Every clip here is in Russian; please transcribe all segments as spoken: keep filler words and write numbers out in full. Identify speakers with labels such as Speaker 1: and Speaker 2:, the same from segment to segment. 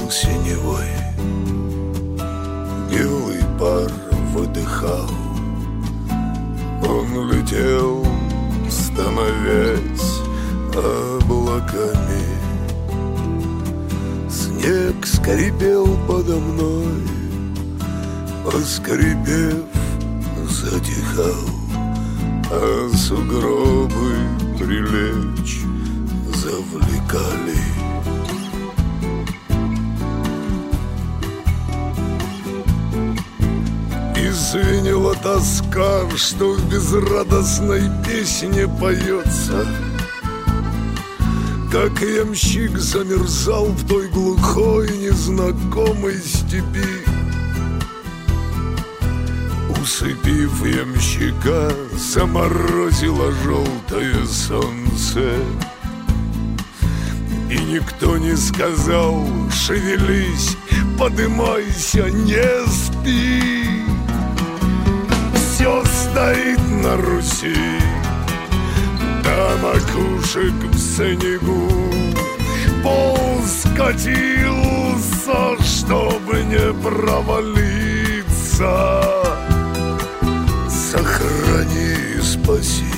Speaker 1: парил синевой, белый пар выдыхал. Он летел, становясь облаками. Снег скрипел подо мной, поскрипев, затихал, а сугробы прилечь завлекали. И звенела тоска, что в безрадостной песне поется, как ямщик замерзал в той глухой незнакомой степи. Усыпив ямщика, заморозило желтое солнце, и никто не сказал: шевелись, подымайся, не спи. Все стоит на Руси, до макушек в снегу. Пол скатился, чтобы не провалиться. Сохрани и спаси,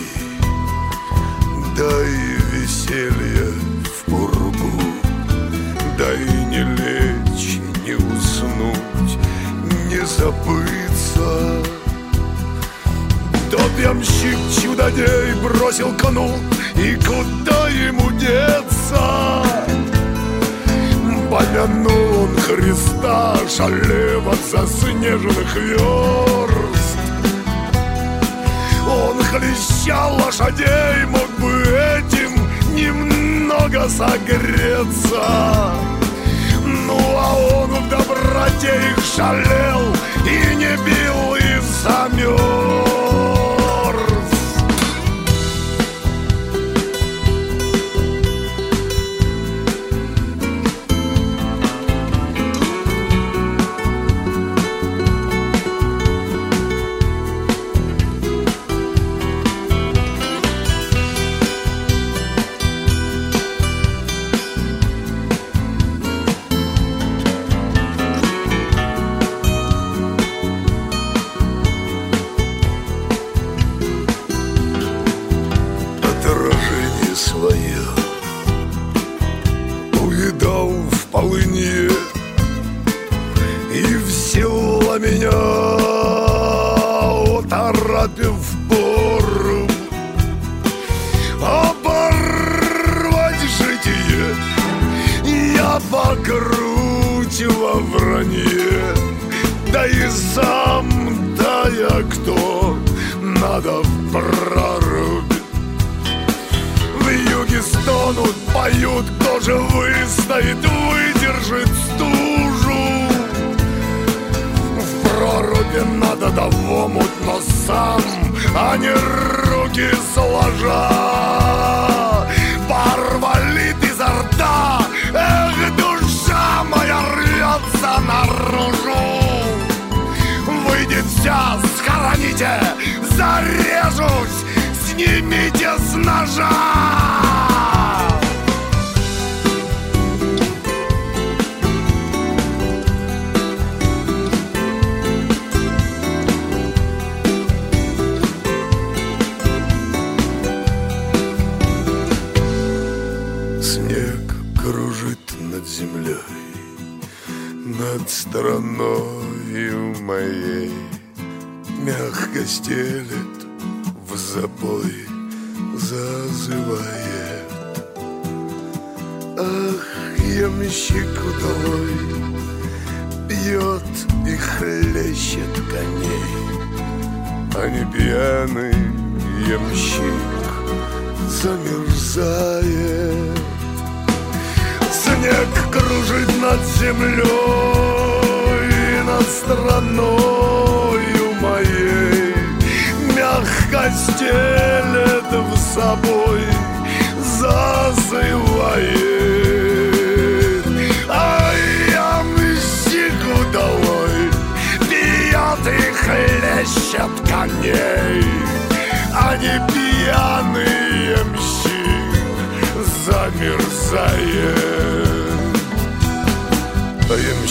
Speaker 1: дай веселье в пургу, дай не лечь, не уснуть, не забыться. Тот ямщик чудодей бросил кнут, и куда ему деться? Помянул он Христа, шалев от заснеженных верст. Он хлещал лошадей, мог бы этим немного согреться. Ну а он в доброте их шалел и не бил, и замерз.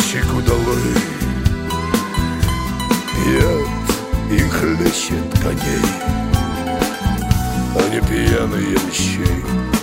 Speaker 1: мальчик удалой. Пьет и хлещет коней, а не пьяный ямщик.